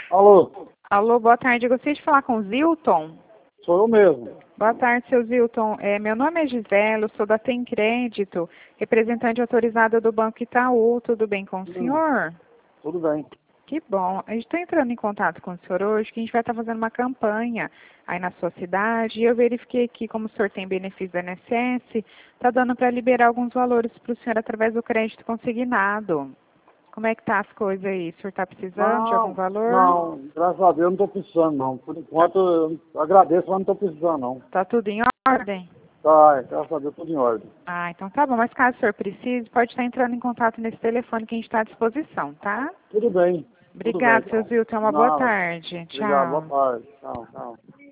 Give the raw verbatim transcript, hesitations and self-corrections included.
Alô, Alô, boa tarde. Eu gostaria de falar com o Zilton. sou eu mesmo. Boa tarde, seu Zilton. É, meu nome é Gisele, eu sou da Tem Crédito, representante autorizada do Banco Itaú. Tudo bem com o Hum, senhor? tudo bem. Que bom. A gente está entrando em contato com o senhor hoje, que a gente vai estar fazendo uma campanha aí na sua cidade. E eu verifiquei aqui, como o senhor tem benefício do I N S S, está dando para liberar alguns valores para o senhor através do crédito consignado. Como é que tá as coisas aí? O senhor está precisando de algum Não, valor? não, graças a Deus eu não estou precisando não. Por enquanto eu agradeço, mas não estou precisando não. Tá tudo em ordem? Tá, graças a Deus tudo em ordem. Ah, então tá bom. Mas caso o senhor precise, pode estar entrando em contato nesse telefone que a gente está à disposição, tá? Tudo bem, tudo bem Obrigada, seu então. Zilton. Uma boa Não, tarde. obrigado, boa Tchau. tarde. Tchau, tchau.